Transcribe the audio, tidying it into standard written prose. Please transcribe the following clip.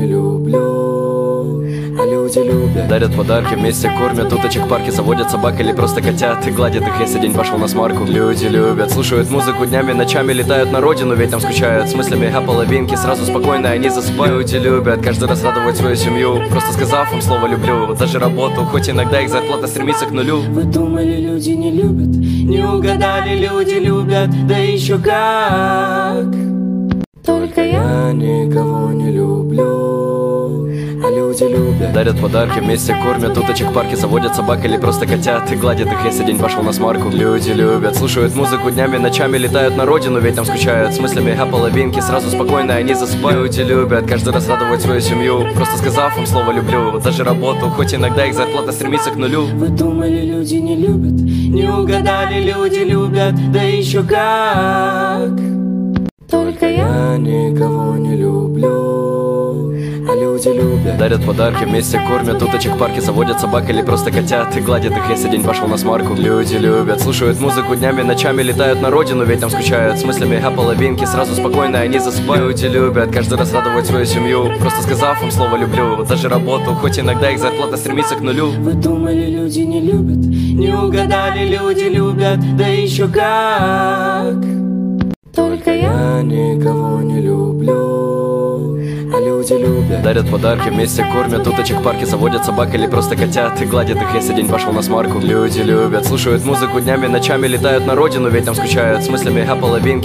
не люблю, а люди любят. Дарят подарки, вместе кормят уточек в парке, заводят собак или просто котят и гладят их, если день пошел на смарку. Люди любят, слушают музыку днями, ночами, летают на родину, ведь там скучают. С мыслями о половинке, сразу спокойно они засыпают. Люди любят каждый раз радовать свою семью, просто сказав им слово люблю. Даже работу, хоть иногда их зарплата стремится к нулю. Вы думали, люди не любят, не угадали, люди любят, да еще как. Только я никого не люблю, а люди любят. Дарят подарки, вместе кормят уточек в парке, заводят собак или просто котят и гладят их, если день пошел на смарку. Люди любят, слушают музыку днями, ночами, летают на родину, ведь там скучают. С мыслями о половинке, сразу спокойно они засыпают. Люди любят каждый раз радовать свою семью, просто сказав им слово люблю. Даже работу, хоть иногда их зарплата стремится к нулю. Вы думали, люди не любят, не угадали, люди любят, да еще как. Только я никого не люблю, а люди любят. Дарят подарки, вместе кормят уточек в парке, заводят собак или просто котят и гладят их, если день пошел на смарку. Люди любят, слушают музыку днями, ночами, летают на родину, ведь там скучают. С мыслями о половинке, сразу спокойно они засыпают. Люди любят каждый раз радовать свою семью, просто сказав им слово люблю. Даже работу, хоть иногда их зарплата стремится к нулю. Вы думали, люди не любят, не угадали, люди любят, да еще как. Только я никого не люблю, а люди любят. Дарят подарки, вместе кормят уточек в парке, заводят собак или просто котят и гладят их, если день пошел на смарку. Люди любят, слушают музыку днями, ночами, летают на родину, ведь там скучают. С мыслями о половинке,